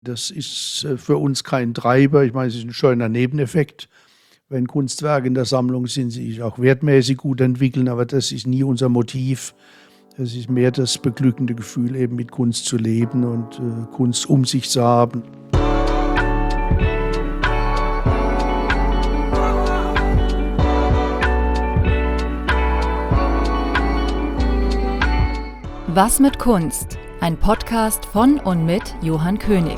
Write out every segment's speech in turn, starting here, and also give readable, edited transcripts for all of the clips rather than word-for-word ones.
Das ist für uns kein Treiber. Ich meine, es ist ein schöner Nebeneffekt. Wenn Kunstwerke in der Sammlung sind, sie sich auch wertmäßig gut entwickeln, aber das ist nie unser Motiv. Es ist mehr das beglückende Gefühl, eben mit Kunst zu leben und Kunst um sich zu haben. Was mit Kunst? Ein Podcast von und mit Johann König.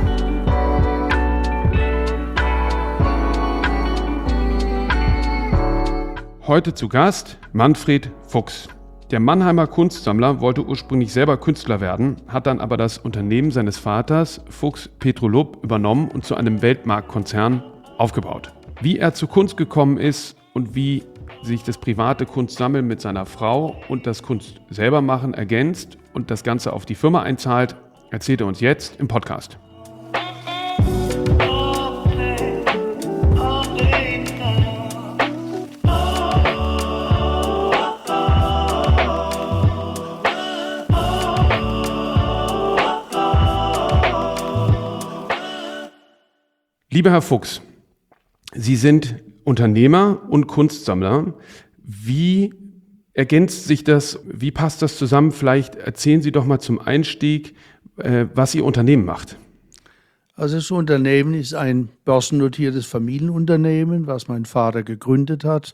Heute zu Gast Manfred Fuchs. Der Mannheimer Kunstsammler wollte ursprünglich selber Künstler werden, hat dann aber das Unternehmen seines Vaters, Fuchs Petrolub, übernommen und zu einem Weltmarktkonzern aufgebaut. Wie er zur Kunst gekommen ist und wie sich das private Kunstsammeln mit seiner Frau und das Kunst selber machen ergänzt und das Ganze auf die Firma einzahlt, erzählt er uns jetzt im Podcast. Lieber Herr Fuchs, Sie sind Unternehmer und Kunstsammler. Wie ergänzt sich das? Wie passt das zusammen? Vielleicht erzählen Sie doch mal zum Einstieg, was Ihr Unternehmen macht. Also das Unternehmen ist ein börsennotiertes Familienunternehmen, was mein Vater gegründet hat.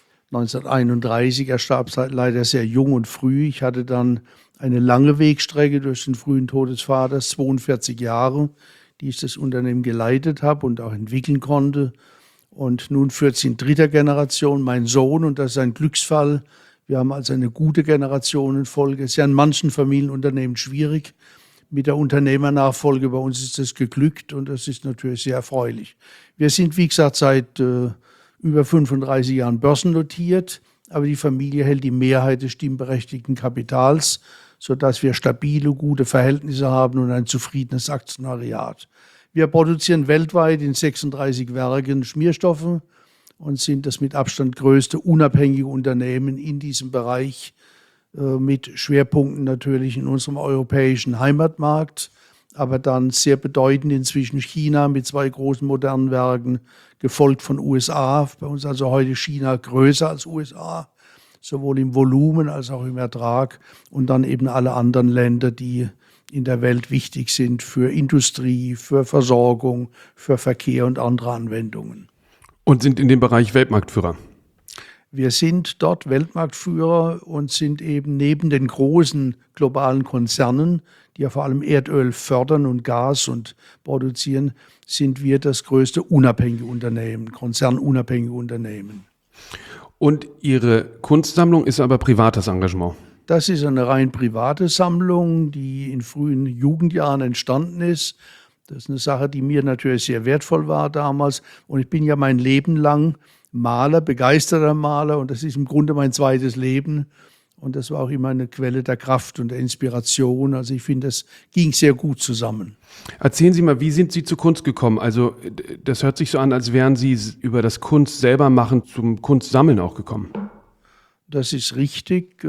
1931, er starb leider sehr jung und früh. Ich hatte dann eine lange Wegstrecke durch den frühen Tod des Vaters, 42 Jahre, die ich das Unternehmen geleitet habe und auch entwickeln konnte. Und nun führt sie in dritter Generation mein Sohn, und das ist ein Glücksfall. Wir haben also eine gute Generationenfolge. Es ist ja in manchen Familienunternehmen schwierig mit der Unternehmernachfolge. Bei uns ist das geglückt und das ist natürlich sehr erfreulich. Wir sind, wie gesagt, seit über 35 Jahren börsennotiert, aber die Familie hält die Mehrheit des stimmberechtigten Kapitals, sodass wir stabile, gute Verhältnisse haben und ein zufriedenes Aktionariat. Wir produzieren weltweit in 36 Werken Schmierstoffe und sind das mit Abstand größte unabhängige Unternehmen in diesem Bereich, mit Schwerpunkten natürlich in unserem europäischen Heimatmarkt, aber dann sehr bedeutend inzwischen China mit 2 großen modernen Werken, gefolgt von USA. Bei uns also heute China größer als USA, sowohl im Volumen als auch im Ertrag, und dann eben alle anderen Länder, die in der Welt wichtig sind für Industrie, für Versorgung, für Verkehr und andere Anwendungen. Und sind in dem Bereich Weltmarktführer? Wir sind dort Weltmarktführer und sind eben neben den großen globalen Konzernen, die ja vor allem Erdöl fördern und Gas und produzieren, sind wir das größte unabhängige Unternehmen, konzernunabhängige Unternehmen. Und Ihre Kunstsammlung ist aber privates Engagement? Das ist eine rein private Sammlung, die in frühen Jugendjahren entstanden ist. Das ist eine Sache, die mir natürlich sehr wertvoll war damals. Und ich bin ja mein Leben lang Maler, begeisterter Maler. Und das ist im Grunde mein zweites Leben. Und das war auch immer eine Quelle der Kraft und der Inspiration. Also ich finde, das ging sehr gut zusammen. Erzählen Sie mal, wie sind Sie zur Kunst gekommen? Also das hört sich so an, als wären Sie über das Kunst selber machen zum Kunstsammeln auch gekommen. Das ist richtig.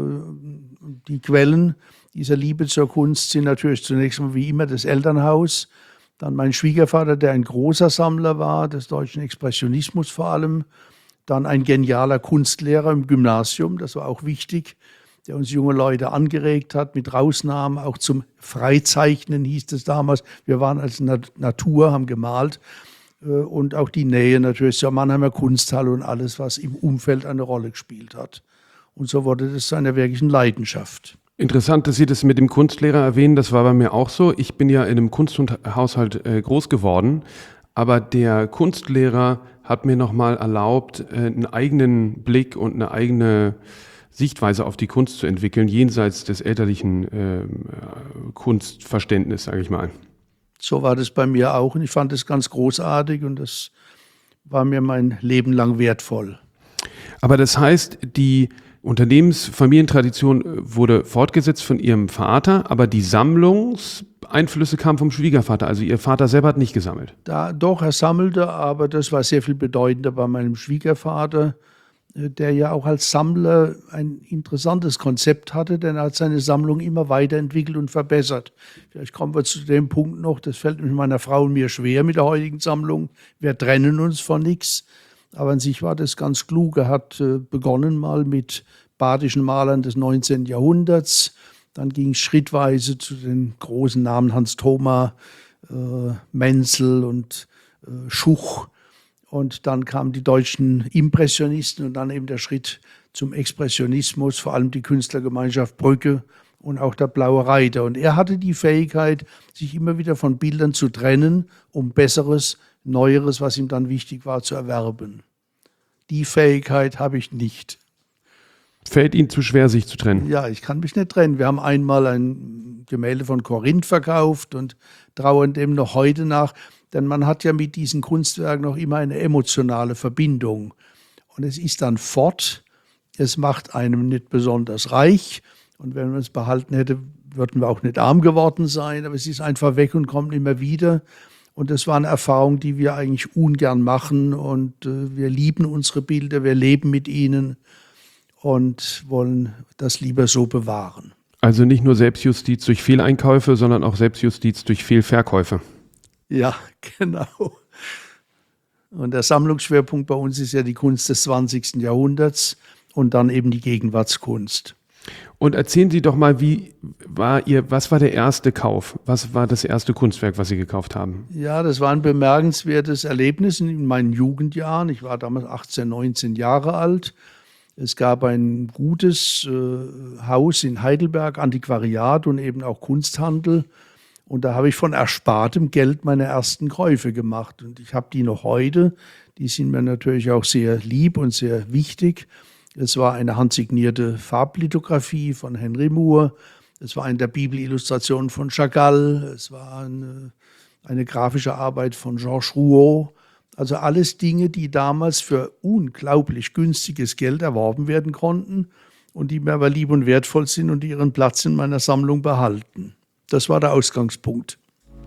Die Quellen dieser Liebe zur Kunst sind natürlich zunächst mal wie immer das Elternhaus, dann mein Schwiegervater, der ein großer Sammler war, des deutschen Expressionismus vor allem, dann ein genialer Kunstlehrer im Gymnasium, das war auch wichtig, der uns junge Leute angeregt hat, mit rausnahmen, auch zum Freizeichnen hieß es damals. Wir waren als Natur, haben gemalt. Und auch die Nähe natürlich zur Mannheimer Kunsthalle und alles, was im Umfeld eine Rolle gespielt hat. Und so wurde das zu einer wirklichen Leidenschaft. Interessant, dass Sie das mit dem Kunstlehrer erwähnen, das war bei mir auch so. Ich bin ja in einem Kunsthaushalt groß geworden, aber der Kunstlehrer hat mir nochmal erlaubt, einen eigenen Blick und eine eigene Sichtweise auf die Kunst zu entwickeln, jenseits des elterlichen Kunstverständnisses, sage ich mal. So war das bei mir auch und ich fand das ganz großartig und das war mir mein Leben lang wertvoll. Aber das heißt, die Unternehmensfamilientradition wurde fortgesetzt von Ihrem Vater, aber die Sammlungseinflüsse kamen vom Schwiegervater. Also Ihr Vater selber hat nicht gesammelt. Doch, er sammelte, aber das war sehr viel bedeutender bei meinem Schwiegervater. der ja auch als Sammler ein interessantes Konzept hatte, denn er hat seine Sammlung immer weiterentwickelt und verbessert. Vielleicht kommen wir zu dem Punkt noch, das fällt mit meiner Frau und mir schwer mit der heutigen Sammlung. Wir trennen uns von nichts, aber an sich war das ganz klug. Er hat begonnen mal mit badischen Malern des 19. Jahrhunderts, dann ging es schrittweise zu den großen Namen Hans Thoma, Menzel und Schuch. Und dann kamen die deutschen Impressionisten und dann eben der Schritt zum Expressionismus, vor allem die Künstlergemeinschaft Brücke und auch der Blaue Reiter. Und er hatte die Fähigkeit, sich immer wieder von Bildern zu trennen, um Besseres, Neueres, was ihm dann wichtig war, zu erwerben. Die Fähigkeit habe ich nicht. Fällt Ihnen zu schwer, sich zu trennen? Ja, ich kann mich nicht trennen. Wir haben einmal ein Gemälde von Korinth verkauft und trauern dem noch heute nach. Denn man hat ja mit diesen Kunstwerken noch immer eine emotionale Verbindung. Und es ist dann fort. Es macht einem nicht besonders reich. Und wenn man es behalten hätte, würden wir auch nicht arm geworden sein. Aber es ist einfach weg und kommt immer wieder. Und das war eine Erfahrung, die wir eigentlich ungern machen. Und wir lieben unsere Bilder, wir leben mit ihnen und wollen das lieber so bewahren. Also nicht nur Selbstjustiz durch Fehleinkäufe, sondern auch Selbstjustiz durch Fehlverkäufe. Ja, genau. Und der Sammlungsschwerpunkt bei uns ist ja die Kunst des 20. Jahrhunderts und dann eben die Gegenwartskunst. Und erzählen Sie doch mal, was war der erste Kauf? Was war das erste Kunstwerk, was Sie gekauft haben? Ja, das war ein bemerkenswertes Erlebnis in meinen Jugendjahren. Ich war damals 18, 19 Jahre alt. Es gab ein gutes Haus in Heidelberg, Antiquariat und eben auch Kunsthandel. Und da habe ich von erspartem Geld meine ersten Käufe gemacht. Und ich habe die noch heute. Die sind mir natürlich auch sehr lieb und sehr wichtig. Es war eine handsignierte Farblithografie von Henry Moore. Es war eine der Bibelillustrationen von Chagall. Es war eine grafische Arbeit von Georges Rouault. Also alles Dinge, die damals für unglaublich günstiges Geld erworben werden konnten und die mir aber lieb und wertvoll sind und die ihren Platz in meiner Sammlung behalten. Das war der Ausgangspunkt.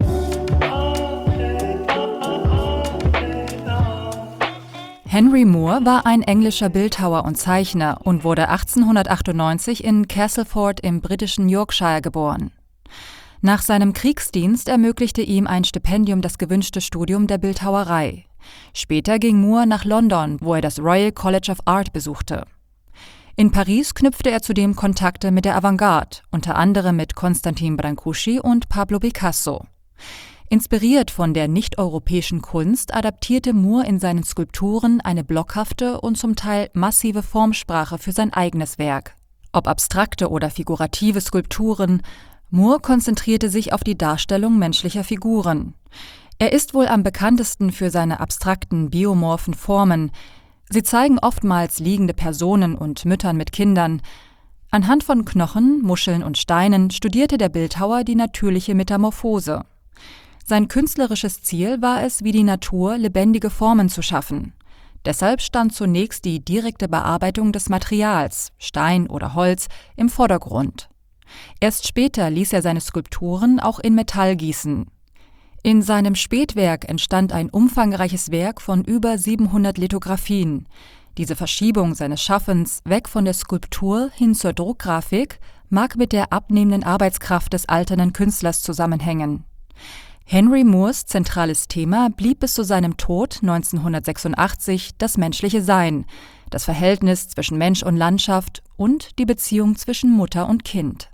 Henry Moore war ein englischer Bildhauer und Zeichner und wurde 1898 in Castleford im britischen Yorkshire geboren. Nach seinem Kriegsdienst ermöglichte ihm ein Stipendium das gewünschte Studium der Bildhauerei. Später ging Moore nach London, wo er das Royal College of Art besuchte. In Paris knüpfte er zudem Kontakte mit der Avantgarde, unter anderem mit Constantin Brancusi und Pablo Picasso. Inspiriert von der nicht-europäischen Kunst adaptierte Moore in seinen Skulpturen eine blockhafte und zum Teil massive Formsprache für sein eigenes Werk. Ob abstrakte oder figurative Skulpturen, Moore konzentrierte sich auf die Darstellung menschlicher Figuren. Er ist wohl am bekanntesten für seine abstrakten, biomorphen Formen. Sie zeigen oftmals liegende Personen und Müttern mit Kindern. Anhand von Knochen, Muscheln und Steinen studierte der Bildhauer die natürliche Metamorphose. Sein künstlerisches Ziel war es, wie die Natur lebendige Formen zu schaffen. Deshalb stand zunächst die direkte Bearbeitung des Materials, Stein oder Holz, im Vordergrund. Erst später ließ er seine Skulpturen auch in Metall gießen. In seinem Spätwerk entstand ein umfangreiches Werk von über 700 Lithografien. Diese Verschiebung seines Schaffens weg von der Skulptur hin zur Druckgrafik mag mit der abnehmenden Arbeitskraft des alternden Künstlers zusammenhängen. Henry Moores zentrales Thema blieb bis zu seinem Tod 1986 das menschliche Sein, das Verhältnis zwischen Mensch und Landschaft und die Beziehung zwischen Mutter und Kind.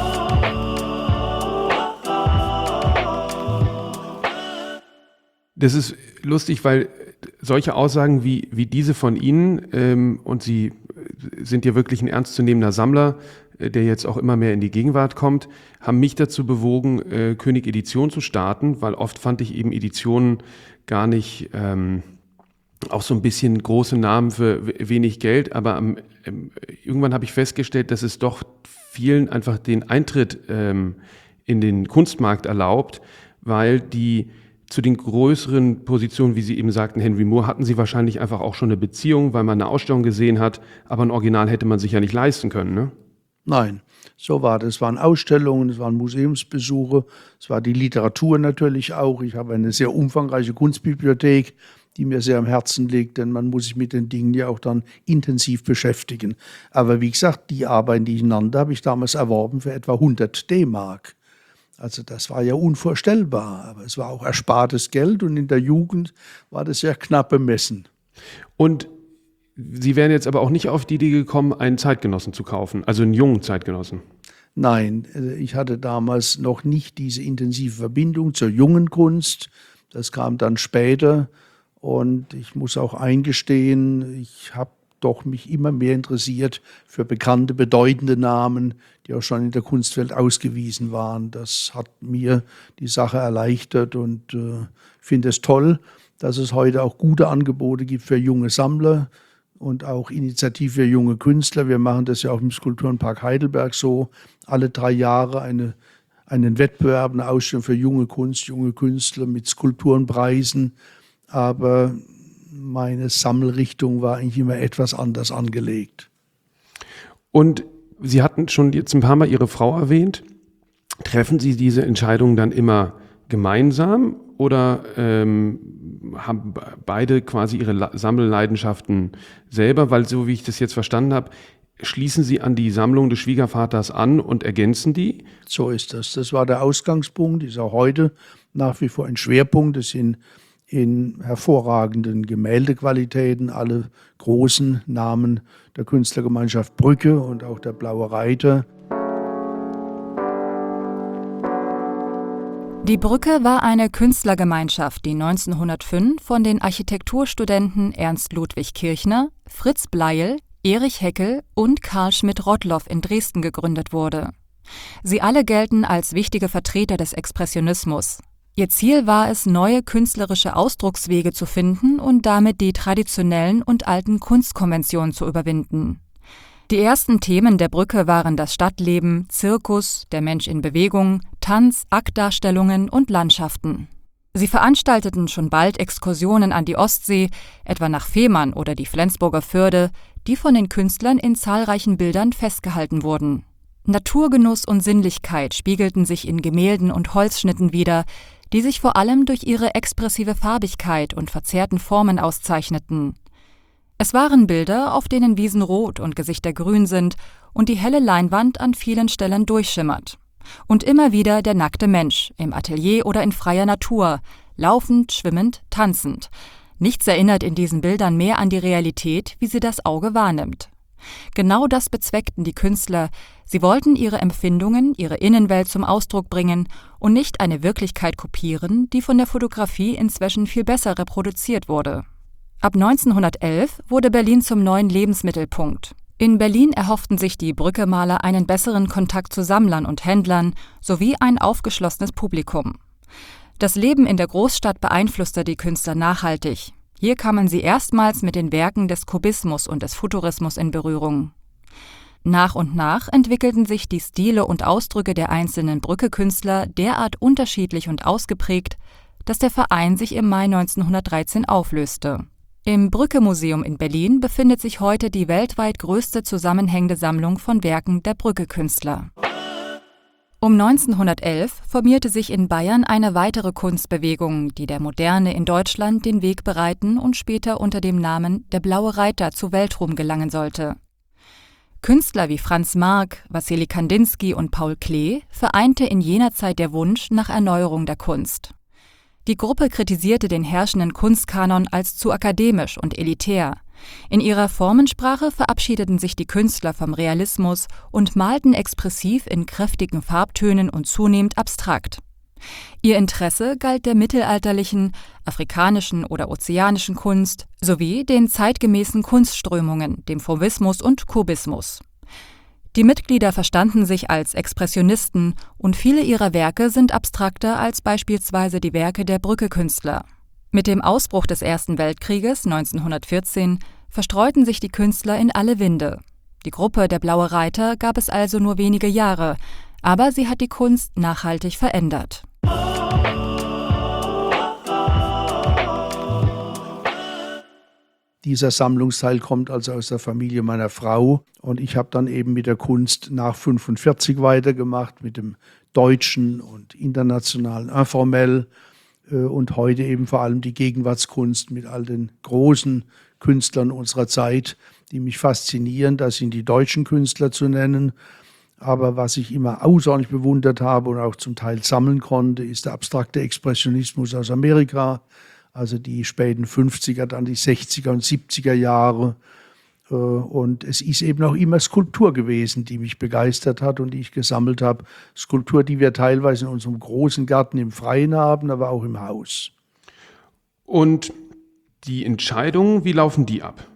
Das ist lustig, weil solche Aussagen wie diese von Ihnen, und Sie sind ja wirklich ein ernstzunehmender Sammler, der jetzt auch immer mehr in die Gegenwart kommt, haben mich dazu bewogen, König Edition zu starten, weil oft fand ich eben Editionen gar nicht, auch so ein bisschen große Namen für wenig Geld, aber irgendwann habe ich festgestellt, dass es doch vielen einfach den Eintritt in den Kunstmarkt erlaubt, weil die zu den größeren Positionen, wie Sie eben sagten, Henry Moore, hatten Sie wahrscheinlich einfach auch schon eine Beziehung, weil man eine Ausstellung gesehen hat, aber ein Original hätte man sich ja nicht leisten können, ne? Nein, so war das. Es waren Ausstellungen, es waren Museumsbesuche, es war die Literatur natürlich auch. Ich habe eine sehr umfangreiche Kunstbibliothek, die mir sehr am Herzen liegt, denn man muss sich mit den Dingen ja auch dann intensiv beschäftigen. Aber wie gesagt, die Arbeiten, die ich nannte, habe ich damals erworben für etwa 100 D-Mark. Also das war ja unvorstellbar, aber es war auch erspartes Geld und in der Jugend war das ja knapp bemessen. Und Sie wären jetzt aber auch nicht auf die Idee gekommen, einen Zeitgenossen zu kaufen, also einen jungen Zeitgenossen? Nein, ich hatte damals noch nicht diese intensive Verbindung zur jungen Kunst. Das kam dann später und ich muss auch eingestehen, ich habe doch mich immer mehr interessiert für bekannte, bedeutende Namen, die auch schon in der Kunstwelt ausgewiesen waren. Das hat mir die Sache erleichtert und finde es toll, dass es heute auch gute Angebote gibt für junge Sammler und auch Initiative für junge Künstler. Wir machen das ja auch im Skulpturenpark Heidelberg so, alle 3 Jahre einen Wettbewerb, eine Ausstellung für junge Kunst, junge Künstler mit Skulpturenpreisen. Aber meine Sammelrichtung war eigentlich immer etwas anders angelegt. Und Sie hatten schon jetzt ein paar Mal Ihre Frau erwähnt. Treffen Sie diese Entscheidungen dann immer gemeinsam oder haben beide quasi ihre Sammelleidenschaften selber? Weil so wie ich das jetzt verstanden habe, schließen Sie an die Sammlung des Schwiegervaters an und ergänzen die? So ist das. Das war der Ausgangspunkt, ist auch heute nach wie vor ein Schwerpunkt. Das sind in hervorragenden Gemäldequalitäten alle großen Namen der Künstlergemeinschaft Brücke und auch der Blaue Reiter. Die Brücke war eine Künstlergemeinschaft, die 1905 von den Architekturstudenten Ernst Ludwig Kirchner, Fritz Bleil, Erich Heckel und Karl Schmidt-Rottloff in Dresden gegründet wurde. Sie alle gelten als wichtige Vertreter des Expressionismus. Ihr Ziel war es, neue künstlerische Ausdruckswege zu finden und damit die traditionellen und alten Kunstkonventionen zu überwinden. Die ersten Themen der Brücke waren das Stadtleben, Zirkus, der Mensch in Bewegung, Tanz, Aktdarstellungen und Landschaften. Sie veranstalteten schon bald Exkursionen an die Ostsee, etwa nach Fehmarn oder die Flensburger Förde, die von den Künstlern in zahlreichen Bildern festgehalten wurden. Naturgenuss und Sinnlichkeit spiegelten sich in Gemälden und Holzschnitten wider, die sich vor allem durch ihre expressive Farbigkeit und verzerrten Formen auszeichneten. Es waren Bilder, auf denen Wiesen rot und Gesichter grün sind und die helle Leinwand an vielen Stellen durchschimmert. Und immer wieder der nackte Mensch, im Atelier oder in freier Natur, laufend, schwimmend, tanzend. Nichts erinnert in diesen Bildern mehr an die Realität, wie sie das Auge wahrnimmt. Genau das bezweckten die Künstler. Sie wollten ihre Empfindungen, ihre Innenwelt zum Ausdruck bringen und nicht eine Wirklichkeit kopieren, die von der Fotografie inzwischen viel besser reproduziert wurde. Ab 1911 wurde Berlin zum neuen Lebensmittelpunkt. In Berlin erhofften sich die Brücke-Maler einen besseren Kontakt zu Sammlern und Händlern sowie ein aufgeschlossenes Publikum. Das Leben in der Großstadt beeinflusste die Künstler nachhaltig. Hier kamen sie erstmals mit den Werken des Kubismus und des Futurismus in Berührung. Nach und nach entwickelten sich die Stile und Ausdrücke der einzelnen Brücke-Künstler derart unterschiedlich und ausgeprägt, dass der Verein sich im Mai 1913 auflöste. Im Brücke-Museum in Berlin befindet sich heute die weltweit größte zusammenhängende Sammlung von Werken der Brücke-Künstler. Um 1911 formierte sich in Bayern eine weitere Kunstbewegung, die der Moderne in Deutschland den Weg bereiten und später unter dem Namen Der Blaue Reiter zu Weltruhm gelangen sollte. Künstler wie Franz Marc, Wassily Kandinsky und Paul Klee vereinte in jener Zeit der Wunsch nach Erneuerung der Kunst. Die Gruppe kritisierte den herrschenden Kunstkanon als zu akademisch und elitär. In ihrer Formensprache verabschiedeten sich die Künstler vom Realismus und malten expressiv in kräftigen Farbtönen und zunehmend abstrakt. Ihr Interesse galt der mittelalterlichen, afrikanischen oder ozeanischen Kunst sowie den zeitgemäßen Kunstströmungen, dem Fauvismus und Kubismus. Die Mitglieder verstanden sich als Expressionisten und viele ihrer Werke sind abstrakter als beispielsweise die Werke der Brücke-Künstler. Mit dem Ausbruch des Ersten Weltkrieges 1914 verstreuten sich die Künstler in alle Winde. Die Gruppe Der Blaue Reiter gab es also nur wenige Jahre, aber sie hat die Kunst nachhaltig verändert. Dieser Sammlungsteil kommt also aus der Familie meiner Frau und ich habe dann eben mit der Kunst nach 1945 weitergemacht, mit dem deutschen und internationalen Informell, und heute eben vor allem die Gegenwartskunst mit all den großen Künstlern unserer Zeit, die mich faszinieren. Das sind die deutschen Künstler zu nennen. Aber was ich immer außerordentlich bewundert habe und auch zum Teil sammeln konnte, ist der abstrakte Expressionismus aus Amerika, also die späten 50er, dann die 60er und 70er Jahre. Und es ist eben auch immer Skulptur gewesen, die mich begeistert hat und die ich gesammelt habe. Skulptur, die wir teilweise in unserem großen Garten im Freien haben, aber auch im Haus. Und die Entscheidungen, wie laufen die ab?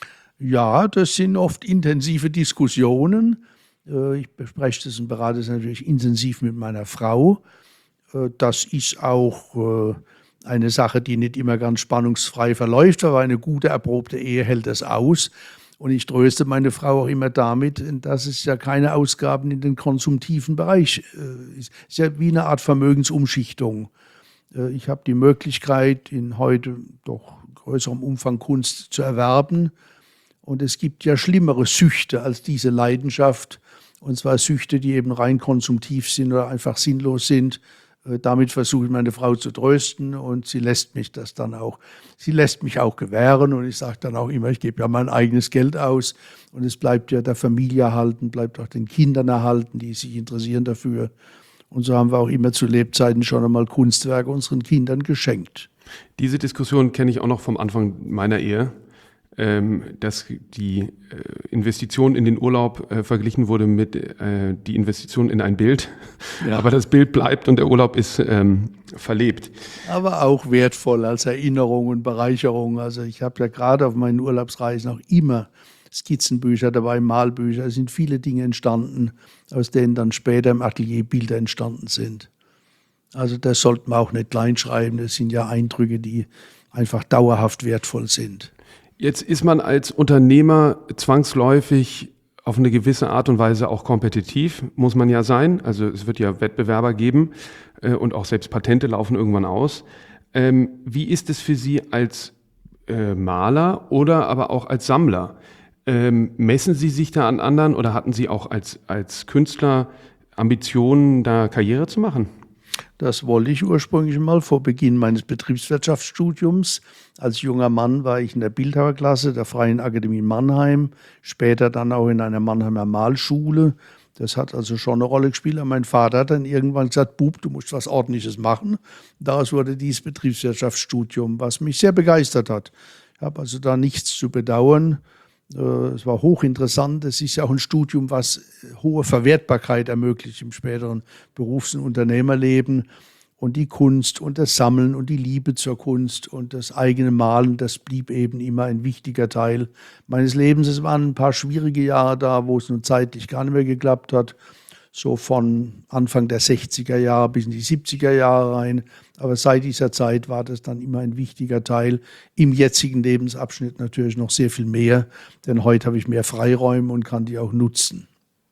Ja, das sind oft intensive Diskussionen. Ich bespreche das und berate es natürlich intensiv mit meiner Frau. Das ist auch eine Sache, die nicht immer ganz spannungsfrei verläuft, aber eine gute, erprobte Ehe hält das aus. Und ich tröste meine Frau auch immer damit, dass es ja keine Ausgaben in den konsumtiven Bereich ist. Es ist ja wie eine Art Vermögensumschichtung. Ich habe die Möglichkeit, in heute doch größerem Umfang Kunst zu erwerben. Und es gibt ja schlimmere Süchte als diese Leidenschaft. Und zwar Süchte, die eben rein konsumtiv sind oder einfach sinnlos sind. Damit versuche ich meine Frau zu trösten und sie lässt mich das dann auch. Sie lässt mich auch gewähren und ich sage dann auch immer, ich gebe ja mein eigenes Geld aus und es bleibt ja der Familie erhalten, bleibt auch den Kindern erhalten, die sich interessieren dafür. Und so haben wir auch immer zu Lebzeiten schon einmal Kunstwerke unseren Kindern geschenkt. Diese Diskussion kenne ich auch noch vom Anfang meiner Ehe, dass die Investition in den Urlaub verglichen wurde mit die Investition in ein Bild. Ja. Aber das Bild bleibt und der Urlaub ist verlebt. Aber auch wertvoll als Erinnerung und Bereicherung. Also ich habe ja gerade auf meinen Urlaubsreisen auch immer Skizzenbücher dabei, Malbücher. Es sind viele Dinge entstanden, aus denen dann später im Atelier Bilder entstanden sind. Also das sollte man auch nicht kleinschreiben. Das sind ja Eindrücke, die einfach dauerhaft wertvoll sind. Jetzt ist man als Unternehmer zwangsläufig auf eine gewisse Art und Weise auch kompetitiv, muss man ja sein. Also es wird ja Wettbewerber geben und auch selbst Patente laufen irgendwann aus. Wie ist es für Sie als Maler oder aber auch als Sammler? Messen Sie sich da an anderen oder hatten Sie auch als Künstler Ambitionen, da Karriere zu machen? Das wollte ich ursprünglich mal vor Beginn meines Betriebswirtschaftsstudiums. Als junger Mann war ich in der Bildhauerklasse der Freien Akademie Mannheim, später dann auch in einer Mannheimer Malschule. Das hat also schon eine Rolle gespielt. Und mein Vater hat dann irgendwann gesagt, Bub, du musst was Ordentliches machen. Daraus wurde dieses Betriebswirtschaftsstudium, was mich sehr begeistert hat. Ich habe also da nichts zu bedauern. Es war hochinteressant. Es ist ja auch ein Studium, was hohe Verwertbarkeit ermöglicht im späteren Berufs- und Unternehmerleben. Und die Kunst und das Sammeln und die Liebe zur Kunst und das eigene Malen, das blieb eben immer ein wichtiger Teil meines Lebens. Es waren ein paar schwierige Jahre da, wo es nun zeitlich gar nicht mehr geklappt hat. So von Anfang der 60er Jahre bis in die 70er Jahre rein. Aber seit dieser Zeit war das dann immer ein wichtiger Teil. Im jetzigen Lebensabschnitt natürlich noch sehr viel mehr, denn heute habe ich mehr Freiräume und kann die auch nutzen.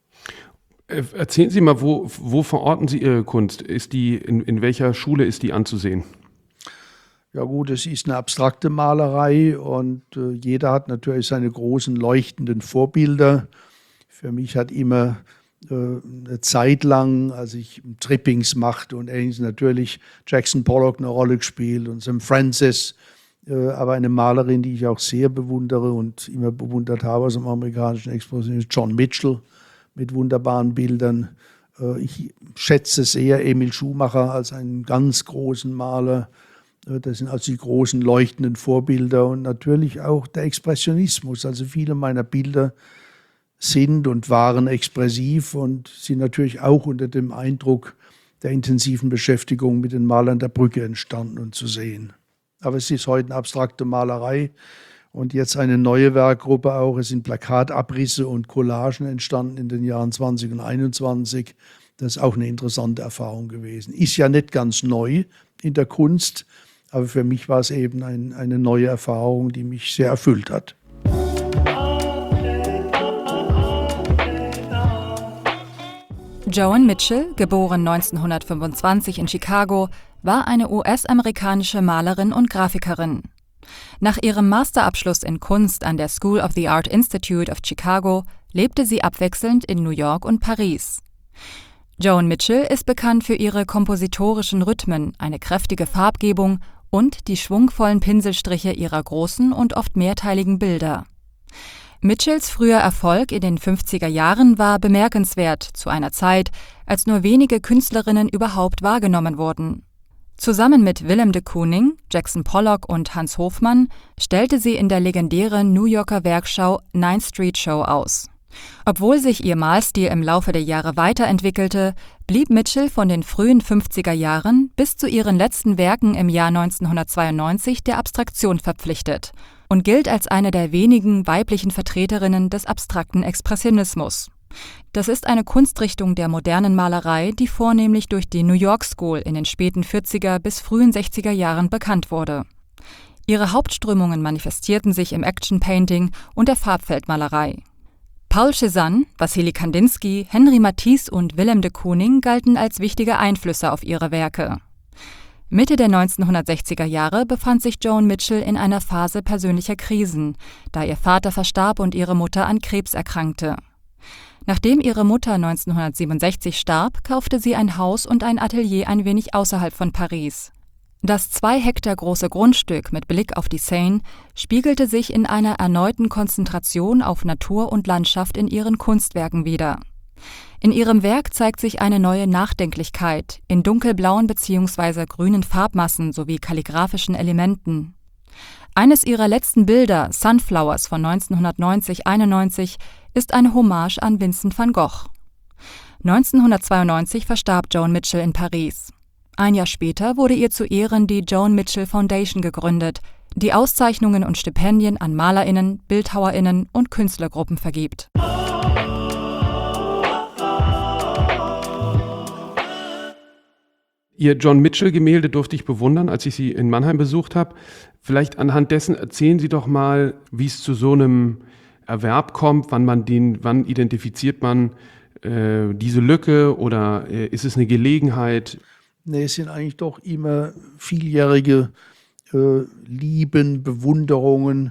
Erzählen Sie mal, wo verorten Sie Ihre Kunst? Ist die, in welcher Schule ist die anzusehen? Ja gut, es ist eine abstrakte Malerei und jeder hat natürlich seine großen leuchtenden Vorbilder. Für mich hat immer eine Zeit lang, als ich Trippings machte und ähnliches, natürlich Jackson Pollock eine Rolle gespielt und Sam Francis, aber eine Malerin, die ich auch sehr bewundere und immer bewundert habe aus dem amerikanischen Expressionismus, John Mitchell mit wunderbaren Bildern. Ich schätze sehr Emil Schumacher als einen ganz großen Maler. Das sind also die großen leuchtenden Vorbilder und natürlich auch der Expressionismus. Also viele meiner Bilder sind und waren expressiv und sind natürlich auch unter dem Eindruck der intensiven Beschäftigung mit den Malern der Brücke entstanden und zu sehen. Aber es ist heute eine abstrakte Malerei und jetzt eine neue Werkgruppe auch. Es sind Plakatabrisse und Collagen entstanden in den Jahren 20 und 21. Das ist auch eine interessante Erfahrung gewesen. Ist ja nicht ganz neu in der Kunst, aber für mich war es eben eine neue Erfahrung, die mich sehr erfüllt hat. Joan Mitchell, geboren 1925 in Chicago, war eine US-amerikanische Malerin und Grafikerin. Nach ihrem Masterabschluss in Kunst an der School of the Art Institute of Chicago lebte sie abwechselnd in New York und Paris. Joan Mitchell ist bekannt für ihre kompositorischen Rhythmen, eine kräftige Farbgebung und die schwungvollen Pinselstriche ihrer großen und oft mehrteiligen Bilder. Mitchells früher Erfolg in den 50er Jahren war bemerkenswert zu einer Zeit, als nur wenige Künstlerinnen überhaupt wahrgenommen wurden. Zusammen mit Willem de Kooning, Jackson Pollock und Hans Hofmann stellte sie in der legendären New Yorker Werkschau 9th Street Show aus. Obwohl sich ihr Malstil im Laufe der Jahre weiterentwickelte, blieb Mitchell von den frühen 50er Jahren bis zu ihren letzten Werken im Jahr 1992 der Abstraktion verpflichtet und gilt als eine der wenigen weiblichen Vertreterinnen des abstrakten Expressionismus. Das ist eine Kunstrichtung der modernen Malerei, die vornehmlich durch die New York School in den späten 40er bis frühen 60er Jahren bekannt wurde. Ihre Hauptströmungen manifestierten sich im Action Painting und der Farbfeldmalerei. Paul Cézanne, Wassily Kandinsky, Henri Matisse und Willem de Kooning galten als wichtige Einflüsse auf ihre Werke. Mitte der 1960er Jahre befand sich Joan Mitchell in einer Phase persönlicher Krisen, da ihr Vater verstarb und ihre Mutter an Krebs erkrankte. Nachdem ihre Mutter 1967 starb, kaufte sie ein Haus und ein Atelier ein wenig außerhalb von Paris. Das 2 Hektar große Grundstück mit Blick auf die Seine spiegelte sich in einer erneuten Konzentration auf Natur und Landschaft in ihren Kunstwerken wider. In ihrem Werk zeigt sich eine neue Nachdenklichkeit in dunkelblauen bzw. grünen Farbmassen sowie kalligraphischen Elementen. Eines ihrer letzten Bilder, Sunflowers von 1990/91, ist eine Hommage an Vincent van Gogh. 1992 verstarb Joan Mitchell in Paris. Ein Jahr später wurde ihr zu Ehren die Joan Mitchell Foundation gegründet, die Auszeichnungen und Stipendien an MalerInnen, BildhauerInnen und Künstlergruppen vergibt. Ihr Joan Mitchell-Gemälde durfte ich bewundern, als ich Sie in Mannheim besucht habe. Vielleicht anhand dessen erzählen Sie doch mal, wie es zu so einem Erwerb kommt, wann identifiziert man diese Lücke oder ist es eine Gelegenheit? Nee, es sind eigentlich doch immer vieljährige Lieben, Bewunderungen.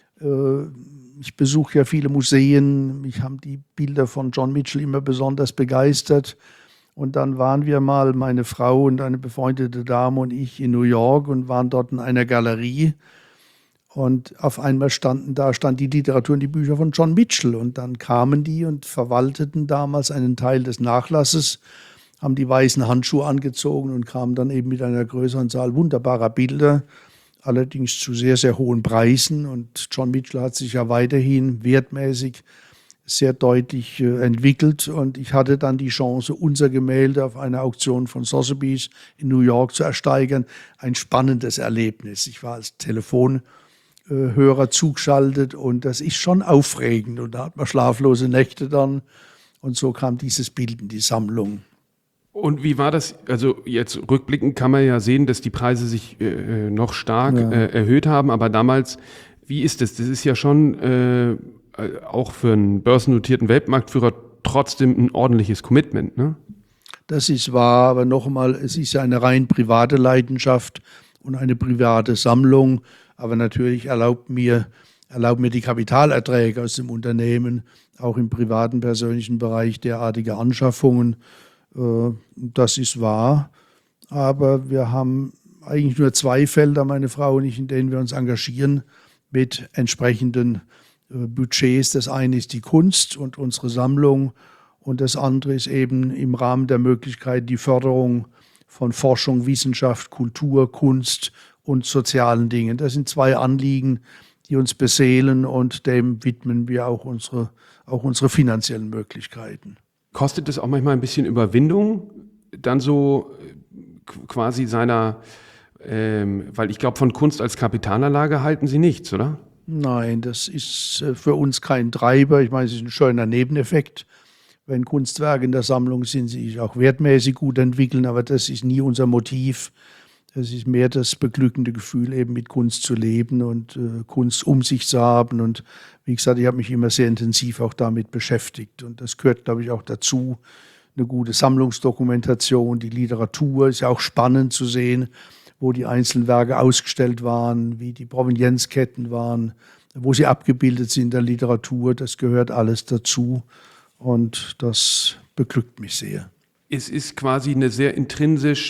Ich besuche ja viele Museen. Mich haben die Bilder von Joan Mitchell immer besonders begeistert. Und dann waren wir mal, meine Frau und eine befreundete Dame und ich, in New York und waren dort in einer Galerie. Und auf einmal stand die Literatur und die Bücher von Joan Mitchell. Und dann kamen die und verwalteten damals einen Teil des Nachlasses, haben die weißen Handschuhe angezogen und kamen dann eben mit einer größeren Zahl wunderbarer Bilder, allerdings zu sehr, sehr hohen Preisen. Und Joan Mitchell hat sich ja weiterhin wertmäßig sehr deutlich entwickelt. Und ich hatte dann die Chance, unser Gemälde auf einer Auktion von Sotheby's in New York zu ersteigern. Ein spannendes Erlebnis. Ich war als Telefonhörer zugeschaltet und das ist schon aufregend. Und da hat man schlaflose Nächte dann. Und so kam dieses Bild in die Sammlung. Und wie war das? Also jetzt rückblickend kann man ja sehen, dass die Preise sich noch stark erhöht haben. Aber damals, wie ist das? Das ist ja schon auch für einen börsennotierten Weltmarktführer trotzdem ein ordentliches Commitment, ne? Das ist wahr, aber nochmal, es ist ja eine rein private Leidenschaft und eine private Sammlung. Aber natürlich erlaubt mir die Kapitalerträge aus dem Unternehmen auch im privaten, persönlichen Bereich derartige Anschaffungen. Das ist wahr, aber wir haben eigentlich nur 2 Felder, meine Frau und ich, in denen wir uns engagieren mit entsprechenden Budgets. Das eine ist die Kunst und unsere Sammlung und das andere ist eben im Rahmen der Möglichkeit die Förderung von Forschung, Wissenschaft, Kultur, Kunst und sozialen Dingen. Das sind 2 Anliegen, die uns beseelen und dem widmen wir auch unsere finanziellen Möglichkeiten. Kostet es auch manchmal ein bisschen Überwindung, dann so quasi weil ich glaube, von Kunst als Kapitalanlage halten Sie nichts, oder? Nein, das ist für uns kein Treiber. Ich meine, es ist ein schöner Nebeneffekt. Wenn Kunstwerke in der Sammlung sind, sie sich auch wertmäßig gut entwickeln, aber das ist nie unser Motiv. Es ist mehr das beglückende Gefühl, eben mit Kunst zu leben und Kunst um sich zu haben. Und wie gesagt, ich habe mich immer sehr intensiv auch damit beschäftigt. Und das gehört, glaube ich, auch dazu. Eine gute Sammlungsdokumentation, die Literatur ist ja auch spannend zu sehen, wo die einzelnen Werke ausgestellt waren, wie die Provenienzketten waren, wo sie abgebildet sind in der Literatur. Das gehört alles dazu und das beglückt mich sehr. es ist quasi eine sehr intrinsisch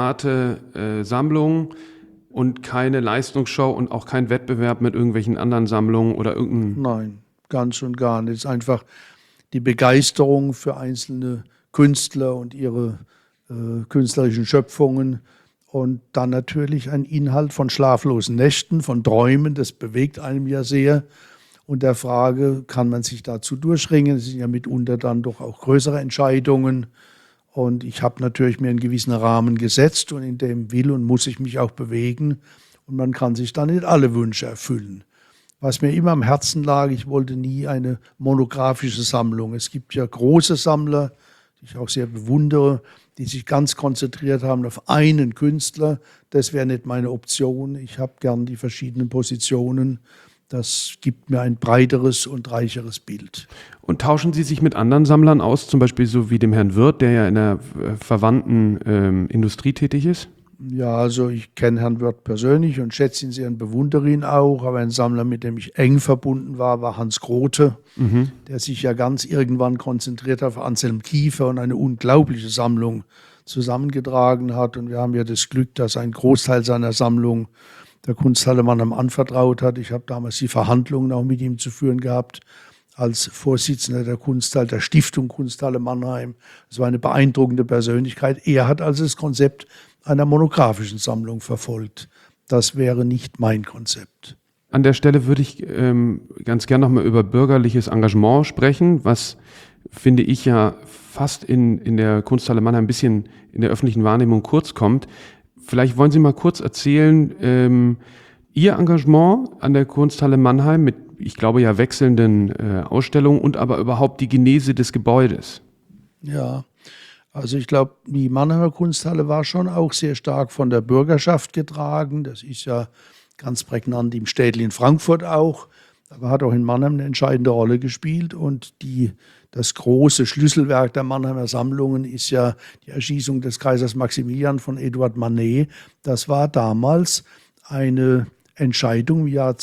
private Sammlung und keine Leistungsshow und auch kein Wettbewerb mit irgendwelchen anderen Sammlungen oder irgendeinem... Nein, ganz und gar nicht. Es ist einfach die Begeisterung für einzelne Künstler und ihre künstlerischen Schöpfungen und dann natürlich ein Inhalt von schlaflosen Nächten, von Träumen, das bewegt einem ja sehr. Und der Frage, kann man sich dazu durchringen? Es sind ja mitunter dann doch auch größere Entscheidungen. Und ich habe natürlich mir einen gewissen Rahmen gesetzt und in dem will und muss ich mich auch bewegen. Und man kann sich dann nicht alle Wünsche erfüllen. Was mir immer am Herzen lag, ich wollte nie eine monographische Sammlung. Es gibt ja große Sammler, die ich auch sehr bewundere, die sich ganz konzentriert haben auf einen Künstler. Das wäre nicht meine Option. Ich habe gern die verschiedenen Positionen. Das gibt mir ein breiteres und reicheres Bild. Und tauschen Sie sich mit anderen Sammlern aus, zum Beispiel so wie dem Herrn Wirth, der ja in der verwandten Industrie tätig ist? Ja, also ich kenne Herrn Wirth persönlich und schätze ihn sehr und bewundere ihn auch. Aber ein Sammler, mit dem ich eng verbunden war Hans Grote, der sich ja ganz irgendwann konzentriert auf Anselm Kiefer und eine unglaubliche Sammlung zusammengetragen hat. Und wir haben ja das Glück, dass ein Großteil seiner Sammlung der Kunsthalle Mannheim anvertraut hat. Ich habe damals die Verhandlungen auch mit ihm zu führen gehabt, als Vorsitzender der Kunsthalle, der Stiftung Kunsthalle Mannheim. Es war eine beeindruckende Persönlichkeit. Er hat also das Konzept einer monografischen Sammlung verfolgt. Das wäre nicht mein Konzept. An der Stelle würde ich ganz gern nochmal über bürgerliches Engagement sprechen, was, finde ich, ja fast in der Kunsthalle Mannheim ein bisschen in der öffentlichen Wahrnehmung kurz kommt. Vielleicht wollen Sie mal kurz erzählen, Ihr Engagement an der Kunsthalle Mannheim mit, ich glaube ja, wechselnden Ausstellungen und aber überhaupt die Genese des Gebäudes. Ja, also ich glaube, die Mannheimer Kunsthalle war schon auch sehr stark von der Bürgerschaft getragen. Das ist ja ganz prägnant im Städtchen Frankfurt auch, aber hat auch in Mannheim eine entscheidende Rolle gespielt. Und das große Schlüsselwerk der Mannheimer Sammlungen ist ja die Erschießung des Kaisers Maximilian von Edouard Manet. Das war damals eine Entscheidung im Jahr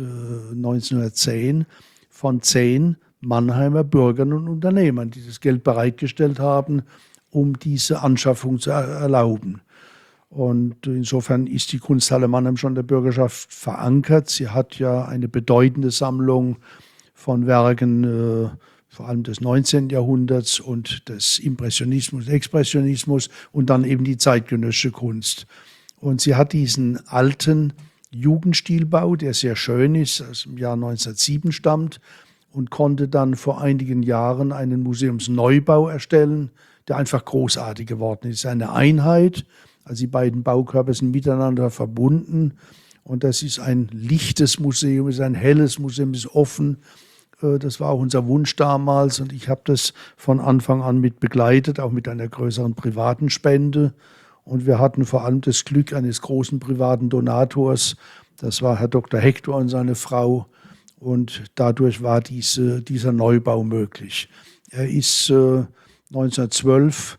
1910 von 10 Mannheimer Bürgern und Unternehmern, die das Geld bereitgestellt haben, um diese Anschaffung zu erlauben. Und insofern ist die Kunsthalle Mannheim schon der Bürgerschaft verankert. Sie hat ja eine bedeutende Sammlung von Werken, vor allem des 19. Jahrhunderts und des Impressionismus, Expressionismus und dann eben die zeitgenössische Kunst. Und sie hat diesen alten Jugendstilbau, der sehr schön ist, aus dem Jahr 1907 stammt, und konnte dann vor einigen Jahren einen Museumsneubau erstellen, der einfach großartig geworden ist. Eine Einheit, also die beiden Baukörper sind miteinander verbunden und das ist ein lichtes Museum, ist ein helles Museum, ist offen. Das war auch unser Wunsch damals und ich habe das von Anfang an mit begleitet, auch mit einer größeren privaten Spende. Und wir hatten vor allem das Glück eines großen privaten Donators, das war Herr Dr. Hector und seine Frau. Und dadurch war dieser Neubau möglich. Er ist 2012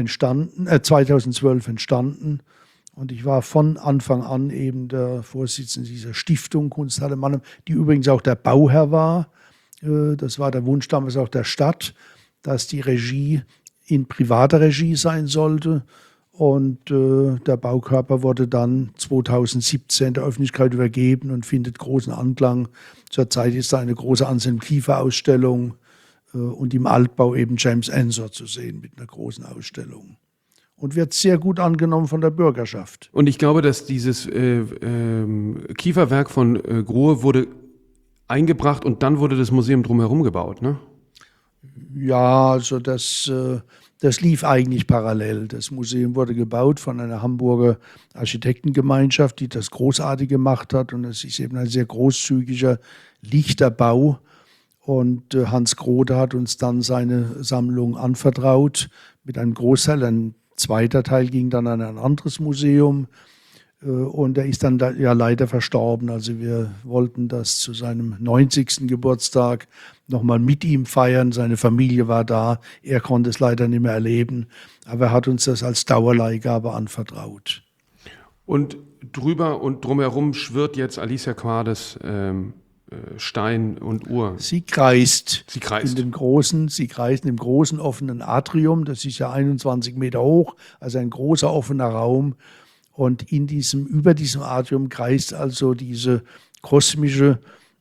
entstanden und ich war von Anfang an eben der Vorsitzende dieser Stiftung Kunsthalle Mannheim, die übrigens auch der Bauherr war. Das war der Wunsch damals auch der Stadt, dass die Regie in privater Regie sein sollte. Und der Baukörper wurde dann 2017 der Öffentlichkeit übergeben und findet großen Anklang. Zurzeit ist da eine große Anselm Kiefer-Ausstellung und im Altbau eben James Ensor zu sehen mit einer großen Ausstellung. Und wird sehr gut angenommen von der Bürgerschaft. Und ich glaube, dass dieses Kieferwerk von Grohe wurde eingebracht und dann wurde das Museum drumherum gebaut, ne? Ja, also das lief eigentlich parallel. Das Museum wurde gebaut von einer Hamburger Architektengemeinschaft, die das großartig gemacht hat. Und es ist eben ein sehr großzügiger, lichter Bau. Und Hans Grote hat uns dann seine Sammlung anvertraut mit einem Großteil. Ein zweiter Teil ging dann an ein anderes Museum. Und er ist dann ja leider verstorben. Also wir wollten das zu seinem 90. Geburtstag nochmal mit ihm feiern. Seine Familie war da. Er konnte es leider nicht mehr erleben. Aber er hat uns das als Dauerleihgabe anvertraut. Und drüber und drumherum schwirrt jetzt Alicia Quades Stein und Uhr? Sie kreist. Sie kreist. In dem großen offenen Atrium, das ist ja 21 Meter hoch, also ein großer offener Raum. Und über diesem Atrium kreist also diese kosmische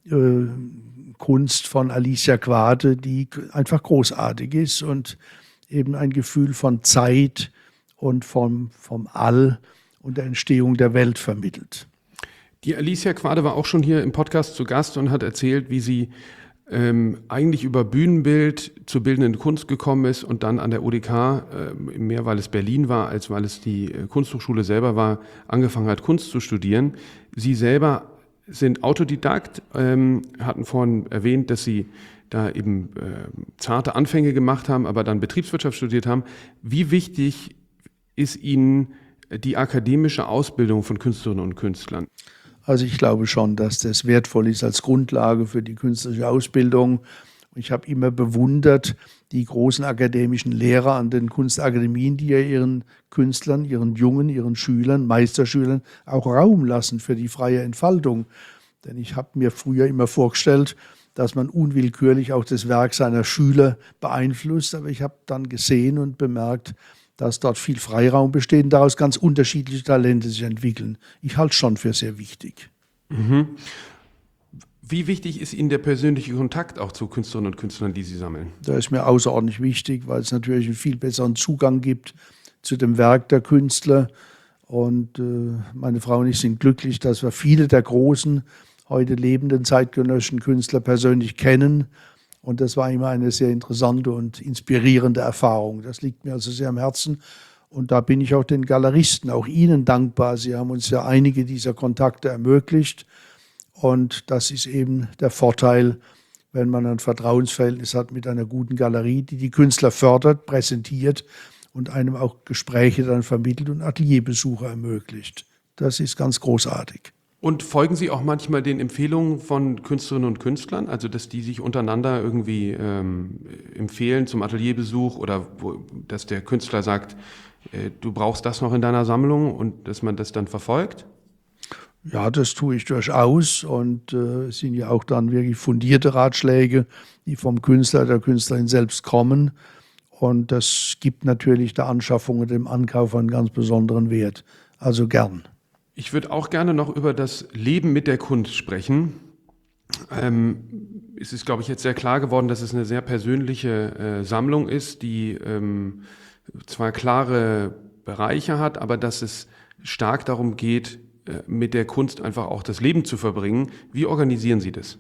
Kunst von Alicia Quade, die einfach großartig ist und eben ein Gefühl von Zeit und vom All und der Entstehung der Welt vermittelt. Die Alicia Quade war auch schon hier im Podcast zu Gast und hat erzählt, wie sie eigentlich über Bühnenbild zur bildenden Kunst gekommen ist und dann an der UDK, mehr weil es Berlin war, als weil es die Kunsthochschule selber war, angefangen hat, Kunst zu studieren. Sie selber sind Autodidakt, hatten vorhin erwähnt, dass sie da eben zarte Anfänge gemacht haben, aber dann Betriebswirtschaft studiert haben. Wie wichtig ist Ihnen die akademische Ausbildung von Künstlerinnen und Künstlern? Also ich glaube schon, dass das wertvoll ist als Grundlage für die künstlerische Ausbildung. Ich habe immer bewundert die großen akademischen Lehrer an den Kunstakademien, die ja ihren Künstlern, ihren Jungen, ihren Schülern, Meisterschülern auch Raum lassen für die freie Entfaltung. Denn ich habe mir früher immer vorgestellt, dass man unwillkürlich auch das Werk seiner Schüler beeinflusst. Aber ich habe dann gesehen und bemerkt, dass dort viel Freiraum besteht und daraus ganz unterschiedliche Talente sich entwickeln. Ich halte es schon für sehr wichtig. Mhm. Wie wichtig ist Ihnen der persönliche Kontakt auch zu Künstlerinnen und Künstlern, die Sie sammeln? Das ist mir außerordentlich wichtig, weil es natürlich einen viel besseren Zugang gibt zu dem Werk der Künstler. Und meine Frau und ich sind glücklich, dass wir viele der großen, heute lebenden zeitgenössischen Künstler persönlich kennen. Und das war immer eine sehr interessante und inspirierende Erfahrung. Das liegt mir also sehr am Herzen. Und da bin ich auch den Galeristen, auch Ihnen dankbar. Sie haben uns ja einige dieser Kontakte ermöglicht. Und das ist eben der Vorteil, wenn man ein Vertrauensverhältnis hat mit einer guten Galerie, die die Künstler fördert, präsentiert und einem auch Gespräche dann vermittelt und Atelierbesuche ermöglicht. Das ist ganz großartig. Und folgen Sie auch manchmal den Empfehlungen von Künstlerinnen und Künstlern, also dass die sich untereinander irgendwie empfehlen zum Atelierbesuch oder dass der Künstler sagt, du brauchst das noch in deiner Sammlung und dass man das dann verfolgt? Ja, das tue ich durchaus und es sind ja auch dann wirklich fundierte Ratschläge, die vom Künstler, der Künstlerin selbst kommen. Und das gibt natürlich der Anschaffung und dem Ankauf einen ganz besonderen Wert. Also gern. Ich würde auch gerne noch über das Leben mit der Kunst sprechen. Es ist, glaube ich, jetzt sehr klar geworden, dass es eine sehr persönliche Sammlung ist, die zwar klare Bereiche hat, aber dass es stark darum geht, mit der Kunst einfach auch das Leben zu verbringen. Wie organisieren Sie das?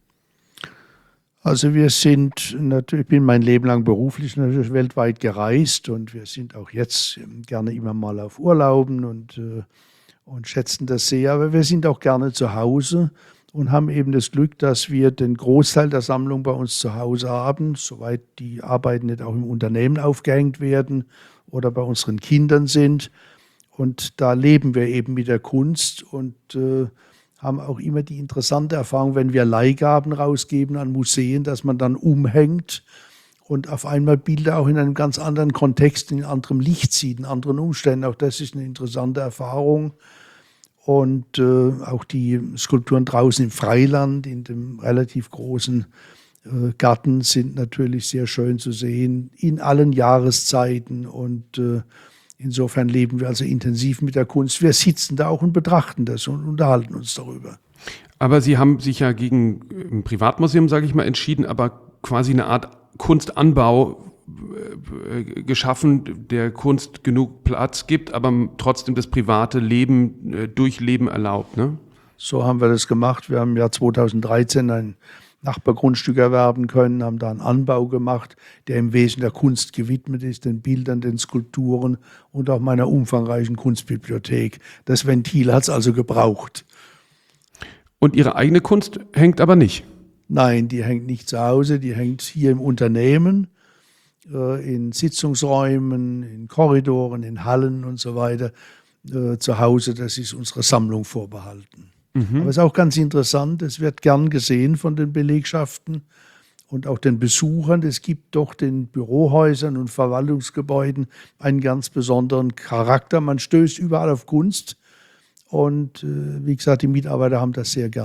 Also ich bin mein Leben lang beruflich natürlich weltweit gereist und wir sind auch jetzt gerne immer mal auf Urlauben und schätzen das sehr. Aber wir sind auch gerne zu Hause und haben eben das Glück, dass wir den Großteil der Sammlung bei uns zu Hause haben, soweit die Arbeiten nicht auch im Unternehmen aufgehängt werden oder bei unseren Kindern sind. Und da leben wir eben mit der Kunst und haben auch immer die interessante Erfahrung, wenn wir Leihgaben rausgeben an Museen, dass man dann umhängt und auf einmal Bilder auch in einem ganz anderen Kontext, in anderem Licht sieht, in anderen Umständen. Auch das ist eine interessante Erfahrung. Und auch die Skulpturen draußen im Freiland, in dem relativ großen Garten, sind natürlich sehr schön zu sehen, in allen Jahreszeiten. Und insofern leben wir also intensiv mit der Kunst. Wir sitzen da auch und betrachten das und unterhalten uns darüber. Aber Sie haben sich ja gegen ein Privatmuseum, sage ich mal, entschieden, aber quasi eine Art Kunstanbau geschaffen, der Kunst genug Platz gibt, aber trotzdem das private Leben durchleben erlaubt, ne? So haben wir das gemacht. Wir haben im Jahr 2013 ein Nachbargrundstück erwerben können, haben da einen Anbau gemacht, der im Wesentlichen der Kunst gewidmet ist, den Bildern, den Skulpturen und auch meiner umfangreichen Kunstbibliothek. Das Ventil hat es also gebraucht. Und Ihre eigene Kunst hängt aber nicht? Nein, die hängt nicht zu Hause, die hängt hier im Unternehmen, in Sitzungsräumen, in Korridoren, in Hallen und so weiter. Zu Hause, das ist unsere Sammlung vorbehalten. Aber es ist auch ganz interessant, es wird gern gesehen von den Belegschaften und auch den Besuchern. Es gibt doch den Bürohäusern und Verwaltungsgebäuden einen ganz besonderen Charakter. Man stößt überall auf Kunst und wie gesagt, die Mitarbeiter haben das sehr gern.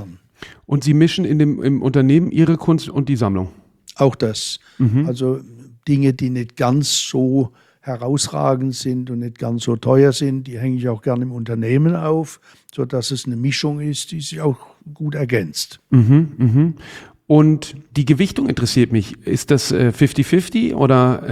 Und Sie mischen im Unternehmen Ihre Kunst und die Sammlung? Auch das. Also Dinge, die nicht ganz so herausragend sind und nicht ganz so teuer sind, die hänge ich auch gerne im Unternehmen auf, sodass es eine Mischung ist, die sich auch gut ergänzt. Und die Gewichtung interessiert mich. Ist das 50-50 oder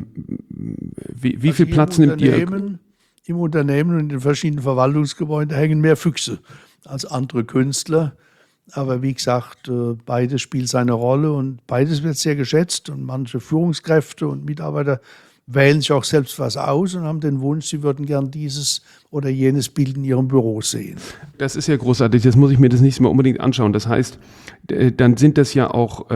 wie viel Platz nimmt ihr? Im Unternehmen und in den verschiedenen Verwaltungsgebäuden hängen mehr Füchse als andere Künstler. Aber wie gesagt, beides spielt seine Rolle und beides wird sehr geschätzt. Und manche Führungskräfte und Mitarbeiter wählen sich auch selbst was aus und haben den Wunsch, sie würden gern dieses oder jenes Bild in ihrem Büro sehen. Das ist ja großartig, das muss ich mir das nächste Mal unbedingt anschauen. Das heißt, dann sind das ja auch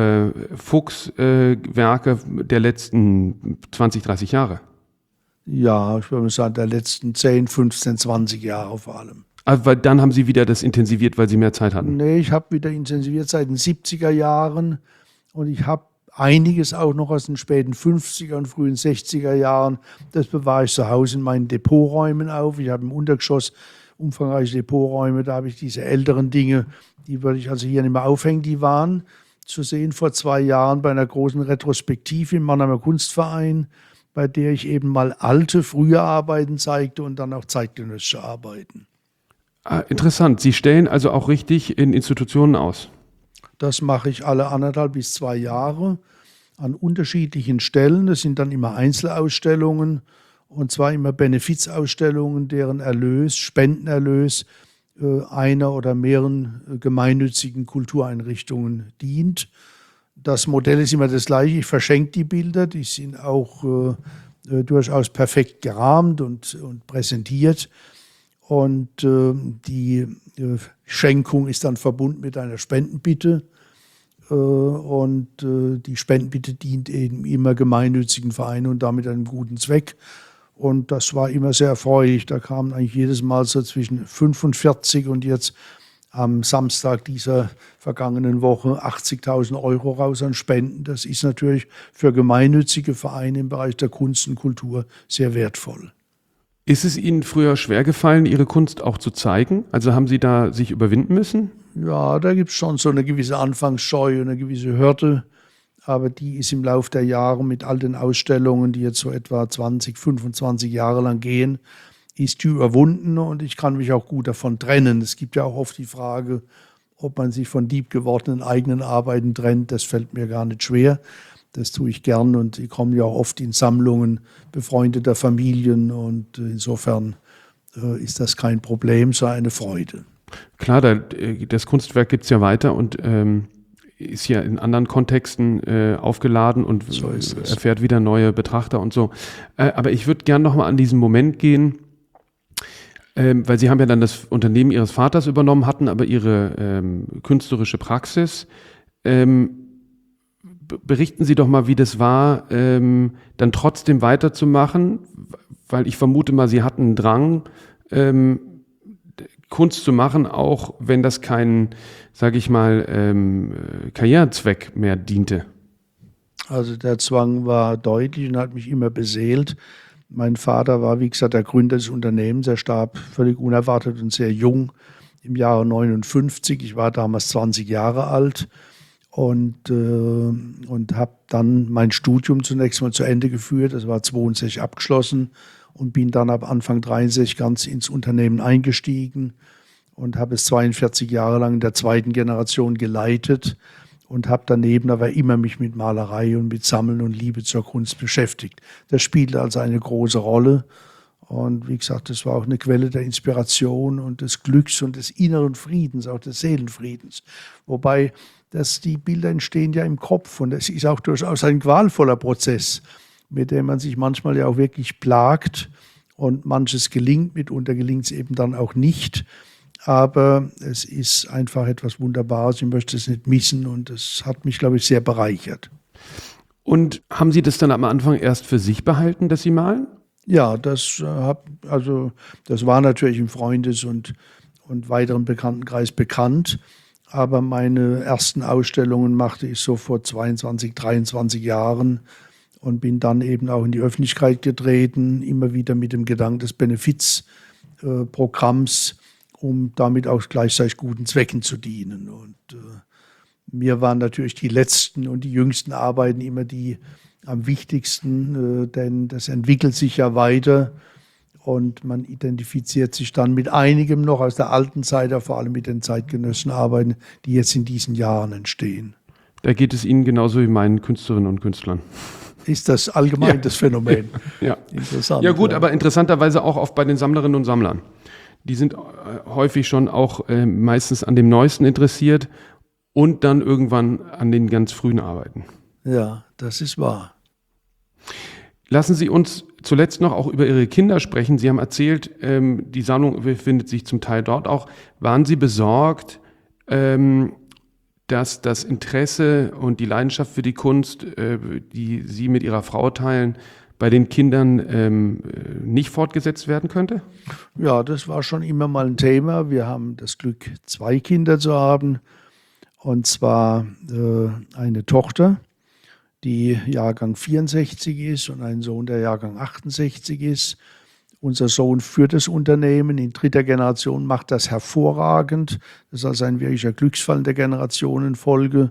Fuchs-Werke der letzten 20, 30 Jahre. Ja, ich würde sagen, der letzten 10, 15, 20 Jahre vor allem. Aber dann haben Sie wieder das intensiviert, weil Sie mehr Zeit hatten? Nee, ich habe wieder intensiviert seit den 70er Jahren und ich habe einiges auch noch aus den späten 50er und frühen 60er Jahren. Das bewahre ich zu Hause in meinen Depoträumen auf. Ich habe im Untergeschoss umfangreiche Depoträume, da habe ich diese älteren Dinge, die würde ich also hier nicht mehr aufhängen. Die waren zu sehen vor 2 Jahren bei einer großen Retrospektive im Mannheimer Kunstverein, bei der ich eben mal alte, frühe Arbeiten zeigte und dann auch zeitgenössische Arbeiten. Interessant. Sie stellen also auch richtig in Institutionen aus? Das mache ich alle 1,5 bis 2 Jahre an unterschiedlichen Stellen. Das sind dann immer Einzelausstellungen und zwar immer Benefizausstellungen, deren Erlös, Spendenerlös einer oder mehreren gemeinnützigen Kultureinrichtungen dient. Das Modell ist immer das gleiche. Ich verschenke die Bilder, die sind auch durchaus perfekt gerahmt und präsentiert. Und die Schenkung ist dann verbunden mit einer Spendenbitte. Und die Spendenbitte dient eben immer gemeinnützigen Vereinen und damit einem guten Zweck. Und das war immer sehr erfreulich. Da kamen eigentlich jedes Mal so zwischen 45 und jetzt am Samstag dieser vergangenen Woche 80.000 € raus an Spenden. Das ist natürlich für gemeinnützige Vereine im Bereich der Kunst und Kultur sehr wertvoll. Ist es Ihnen früher schwer gefallen, Ihre Kunst auch zu zeigen? Also haben Sie da sich überwinden müssen? Ja, da gibt es schon so eine gewisse Anfangsscheu und eine gewisse Hürde. Aber die ist im Laufe der Jahre mit all den Ausstellungen, die jetzt so etwa 20, 25 Jahre lang gehen, ist die überwunden und ich kann mich auch gut davon trennen. Es gibt ja auch oft die Frage, ob man sich von liebgewordenen eigenen Arbeiten trennt. Das fällt mir gar nicht schwer. Das tue ich gern und ich komme ja auch oft in Sammlungen befreundeter Familien und insofern ist das kein Problem, sondern eine Freude. Klar, das Kunstwerk gibt es ja weiter und ist ja in anderen Kontexten aufgeladen und so erfährt wieder neue Betrachter und so. Aber ich würde gerne nochmal an diesen Moment gehen, weil Sie haben ja dann das Unternehmen Ihres Vaters übernommen, hatten aber Ihre künstlerische Praxis. Berichten Sie doch mal, wie das war, dann trotzdem weiterzumachen, weil ich vermute mal, Sie hatten einen Drang, Kunst zu machen, auch wenn das kein, sage ich mal, Karrierezweck mehr diente. Also der Zwang war deutlich und hat mich immer beseelt. Mein Vater war, wie gesagt, der Gründer des Unternehmens. Er starb völlig unerwartet und sehr jung im Jahre 59. Ich war damals 20 Jahre alt und habe dann mein Studium zunächst mal zu Ende geführt. Das war 62 abgeschlossen und bin dann ab Anfang 63 ganz ins Unternehmen eingestiegen und habe es 42 Jahre lang in der zweiten Generation geleitet und habe daneben aber immer mich mit Malerei und mit Sammeln und Liebe zur Kunst beschäftigt. Das spielte also eine große Rolle. Und wie gesagt, das war auch eine Quelle der Inspiration und des Glücks und des inneren Friedens, auch des Seelenfriedens. Wobei die Bilder entstehen ja im Kopf und es ist auch durchaus ein qualvoller Prozess, mit dem man sich manchmal ja auch wirklich plagt und manches gelingt, mitunter gelingt es eben dann auch nicht. Aber es ist einfach etwas Wunderbares, ich möchte es nicht missen und es hat mich, glaube ich, sehr bereichert. Und haben Sie das dann am Anfang erst für sich behalten, dass Sie malen? Ja, das war natürlich im Freundes- und weiteren Bekanntenkreis bekannt. Aber meine ersten Ausstellungen machte ich so vor 22, 23 Jahren und bin dann eben auch in die Öffentlichkeit getreten, immer wieder mit dem Gedanken des Benefizprogramms um damit auch gleichzeitig guten Zwecken zu dienen. Und mir waren natürlich die letzten und die jüngsten Arbeiten immer die am wichtigsten, denn das entwickelt sich ja weiter und man identifiziert sich dann mit einigem noch aus der alten Zeit, vor allem mit den zeitgenössischen Arbeiten, die jetzt in diesen Jahren entstehen. Da geht es Ihnen genauso wie meinen Künstlerinnen und Künstlern. Ist das allgemein das Phänomen? Ja. Interessant. Ja gut, aber interessanterweise auch oft bei den Sammlerinnen und Sammlern. Die sind häufig schon auch meistens an dem Neuesten interessiert und dann irgendwann an den ganz frühen Arbeiten. Ja, das ist wahr. Lassen Sie uns zuletzt noch auch über Ihre Kinder sprechen. Sie haben erzählt, die Sammlung befindet sich zum Teil dort auch. Waren Sie besorgt, dass das Interesse und die Leidenschaft für die Kunst, die Sie mit Ihrer Frau teilen, bei den Kindern nicht fortgesetzt werden könnte? Ja, das war schon immer mal ein Thema. Wir haben das Glück, 2 Kinder zu haben. Und zwar eine Tochter, die Jahrgang 64 ist und einen Sohn, der Jahrgang 68 ist. Unser Sohn führt das Unternehmen in 3. Generation, macht das hervorragend. Das ist also ein wirklicher Glücksfall in der Generationenfolge.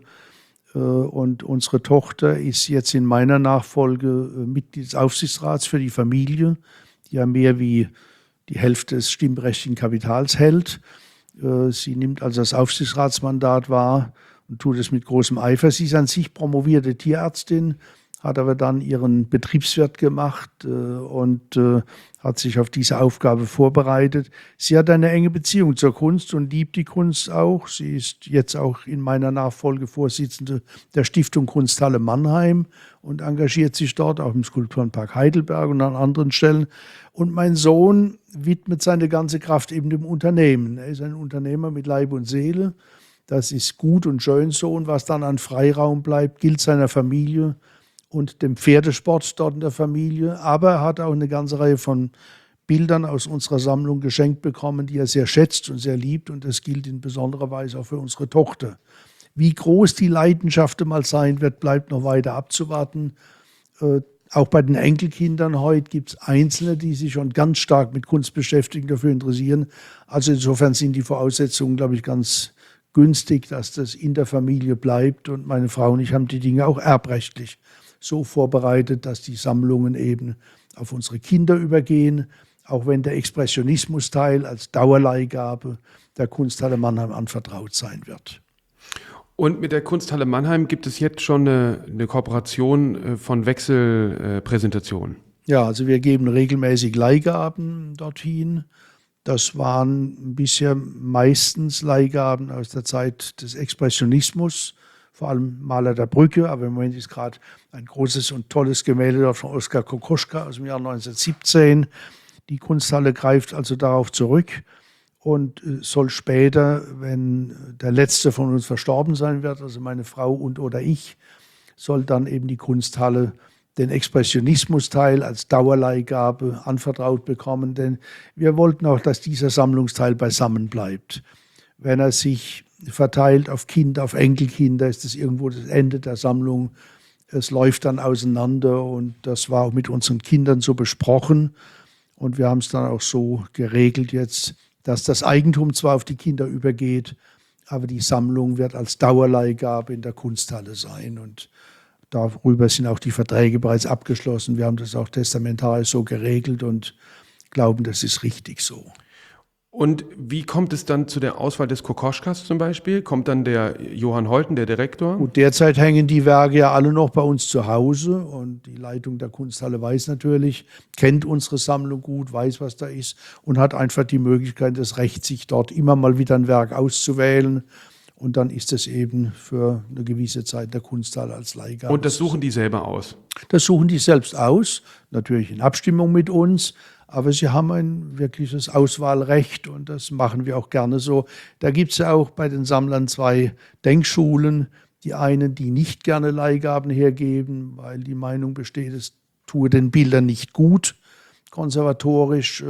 Und unsere Tochter ist jetzt in meiner Nachfolge Mitglied des Aufsichtsrats für die Familie, die ja mehr wie die Hälfte des stimmberechtigten Kapitals hält. Sie nimmt also das Aufsichtsratsmandat wahr und tut es mit großem Eifer. Sie ist an sich promovierte Tierärztin, hat aber dann ihren Betriebswirt gemacht und hat sich auf diese Aufgabe vorbereitet. Sie hat eine enge Beziehung zur Kunst und liebt die Kunst auch. Sie ist jetzt auch in meiner Nachfolge Vorsitzende der Stiftung Kunsthalle Mannheim und engagiert sich dort auch im Skulpturenpark Heidelberg und an anderen Stellen. Und mein Sohn widmet seine ganze Kraft eben dem Unternehmen. Er ist ein Unternehmer mit Leib und Seele. Das ist gut und schön so. Und was dann an Freiraum bleibt, gilt seiner Familie und dem Pferdesport dort in der Familie. Aber er hat auch eine ganze Reihe von Bildern aus unserer Sammlung geschenkt bekommen, die er sehr schätzt und sehr liebt. Und das gilt in besonderer Weise auch für unsere Tochter. Wie groß die Leidenschaft mal sein wird, bleibt noch weiter abzuwarten. Auch bei den Enkelkindern heute gibt es Einzelne, die sich schon ganz stark mit Kunst beschäftigen, dafür interessieren. Also insofern sind die Voraussetzungen, glaube ich, ganz günstig, dass das in der Familie bleibt. Und meine Frau und ich haben die Dinge auch erbrechtlich so vorbereitet, dass die Sammlungen eben auf unsere Kinder übergehen, auch wenn der Expressionismus-Teil als Dauerleihgabe der Kunsthalle Mannheim anvertraut sein wird. Und mit der Kunsthalle Mannheim gibt es jetzt schon eine Kooperation von Wechselpräsentationen? Ja, also wir geben regelmäßig Leihgaben dorthin. Das waren bisher meistens Leihgaben aus der Zeit des Expressionismus, vor allem Maler der Brücke, aber im Moment ist gerade ein großes und tolles Gemälde dort von Oskar Kokoschka aus dem Jahr 1917. Die Kunsthalle greift also darauf zurück und soll später, wenn der Letzte von uns verstorben sein wird, also meine Frau und oder ich, soll dann eben die Kunsthalle den Expressionismus-Teil als Dauerleihgabe anvertraut bekommen, denn wir wollten auch, dass dieser Sammlungsteil beisammen bleibt. Wenn er sich verteilt auf Kinder, auf Enkelkinder, ist das irgendwo das Ende der Sammlung. Es läuft dann auseinander und das war auch mit unseren Kindern so besprochen. Und wir haben es dann auch so geregelt jetzt, dass das Eigentum zwar auf die Kinder übergeht, aber die Sammlung wird als Dauerleihgabe in der Kunsthalle sein. Und darüber sind auch die Verträge bereits abgeschlossen. Wir haben das auch testamentarisch so geregelt und glauben, das ist richtig so. Und wie kommt es dann zu der Auswahl des Kokoschkas zum Beispiel? Kommt dann der Johann Holten, der Direktor? Gut, derzeit hängen die Werke ja alle noch bei uns zu Hause und die Leitung der Kunsthalle weiß natürlich, kennt unsere Sammlung gut, weiß, was da ist und hat einfach die Möglichkeit, das Recht, sich dort immer mal wieder ein Werk auszuwählen. Und dann ist es eben für eine gewisse Zeit der Kunsthalle als Leihgabe. Und das suchen die selber aus? Das suchen die selbst aus, natürlich in Abstimmung mit uns. Aber sie haben ein wirkliches Auswahlrecht und das machen wir auch gerne so. Da gibt es ja auch bei den Sammlern 2 Denkschulen. Die einen, die nicht gerne Leihgaben hergeben, weil die Meinung besteht, es tue den Bildern nicht gut, konservatorisch.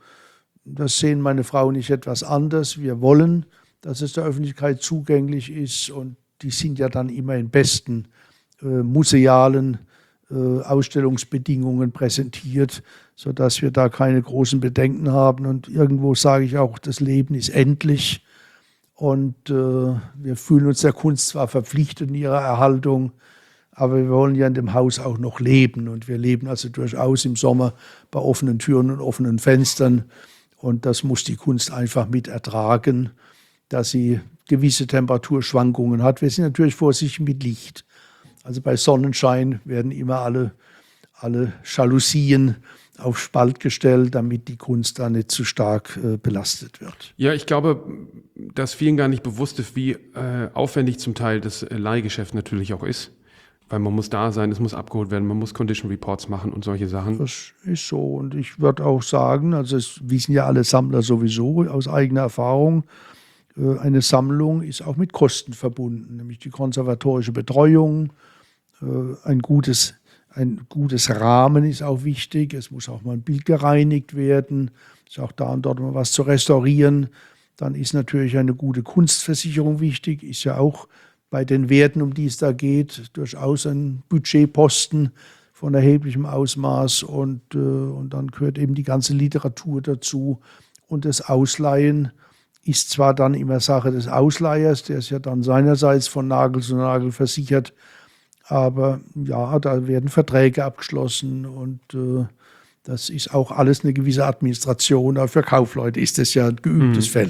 Das sehen meine Frau und ich etwas anders. Wir wollen, dass es der Öffentlichkeit zugänglich ist und die sind ja dann immer in besten musealen Ausstellungsbedingungen präsentiert, sodass wir da keine großen Bedenken haben. Und irgendwo sage ich auch, das Leben ist endlich. Und wir fühlen uns der Kunst zwar verpflichtet in ihrer Erhaltung, aber wir wollen ja in dem Haus auch noch leben. Und wir leben also durchaus im Sommer bei offenen Türen und offenen Fenstern. Und das muss die Kunst einfach mit ertragen, dass sie gewisse Temperaturschwankungen hat. Wir sind natürlich vorsichtig mit Licht. Also bei Sonnenschein werden immer alle Jalousien auf Spalt gestellt, damit die Kunst da nicht zu stark belastet wird. Ja, ich glaube, dass vielen gar nicht bewusst ist, wie aufwendig zum Teil das Leihgeschäft natürlich auch ist. Weil man muss da sein, es muss abgeholt werden, man muss Condition Reports machen und solche Sachen. Das ist so. Und ich würde auch sagen, also es wissen ja alle Sammler sowieso aus eigener Erfahrung, eine Sammlung ist auch mit Kosten verbunden, nämlich die konservatorische Betreuung, ein gutes Rahmen ist auch wichtig. Es muss auch mal ein Bild gereinigt werden. Es ist auch da und dort mal was zu restaurieren. Dann ist natürlich eine gute Kunstversicherung wichtig. Ist ja auch bei den Werten, um die es da geht, durchaus ein Budgetposten von erheblichem Ausmaß. Und dann gehört eben die ganze Literatur dazu. Und das Ausleihen ist zwar dann immer Sache des Ausleihers, der ist ja dann seinerseits von Nagel zu Nagel versichert. Aber ja, da werden Verträge abgeschlossen und das ist auch alles eine gewisse Administration. Aber für Kaufleute ist das ja ein geübtes Feld.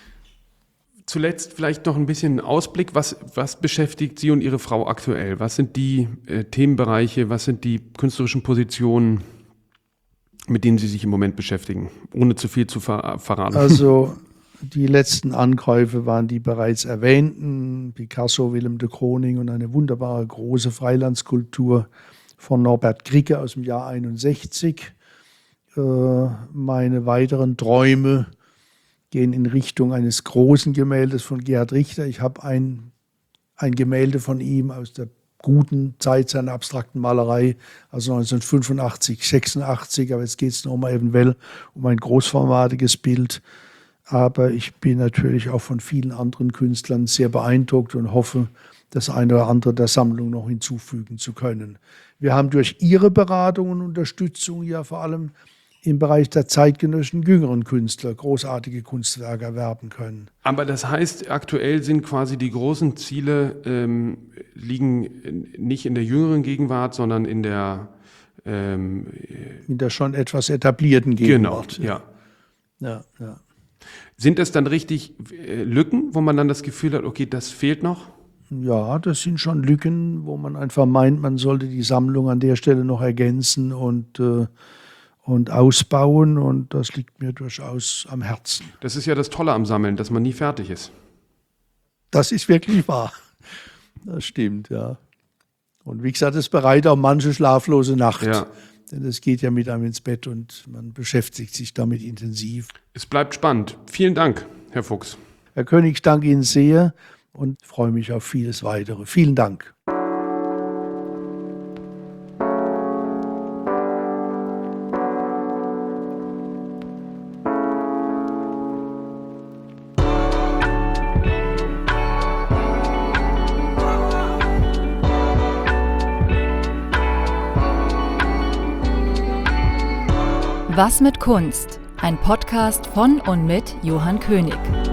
Zuletzt vielleicht noch ein bisschen Ausblick. Was beschäftigt Sie und Ihre Frau aktuell? Was sind die Themenbereiche, was sind die künstlerischen Positionen, mit denen Sie sich im Moment beschäftigen, ohne zu viel zu verraten? Also die letzten Ankäufe waren die bereits erwähnten, Picasso, Willem de Kooning und eine wunderbare große Freilandskulptur von Norbert Gricke aus dem Jahr 61. Meine weiteren Träume gehen in Richtung eines großen Gemäldes von Gerhard Richter. Ich habe ein Gemälde von ihm aus der guten Zeit seiner abstrakten Malerei, also 1985, 86, aber jetzt geht es nochmal eventuell um ein großformatiges Bild. Aber ich bin natürlich auch von vielen anderen Künstlern sehr beeindruckt und hoffe, das eine oder andere der Sammlung noch hinzufügen zu können. Wir haben durch Ihre Beratung und Unterstützung ja vor allem im Bereich der zeitgenössischen jüngeren Künstler großartige Kunstwerke erwerben können. Aber das heißt, aktuell sind quasi die großen Ziele liegen nicht in der jüngeren Gegenwart, sondern in der schon etwas etablierten Gegenwart. Genau, Ja. Sind es dann richtig Lücken, wo man dann das Gefühl hat, okay, das fehlt noch? Ja, das sind schon Lücken, wo man einfach meint, man sollte die Sammlung an der Stelle noch ergänzen und ausbauen. Und das liegt mir durchaus am Herzen. Das ist ja das Tolle am Sammeln, dass man nie fertig ist. Das ist wirklich wahr. Das stimmt, ja. Und wie gesagt, es bereitet auch manche schlaflose Nacht. Ja. Denn es geht ja mit einem ins Bett und man beschäftigt sich damit intensiv. Es bleibt spannend. Vielen Dank, Herr Fuchs. Herr König, ich danke Ihnen sehr und freue mich auf vieles Weitere. Vielen Dank. Was mit Kunst? Ein Podcast von und mit Johann König.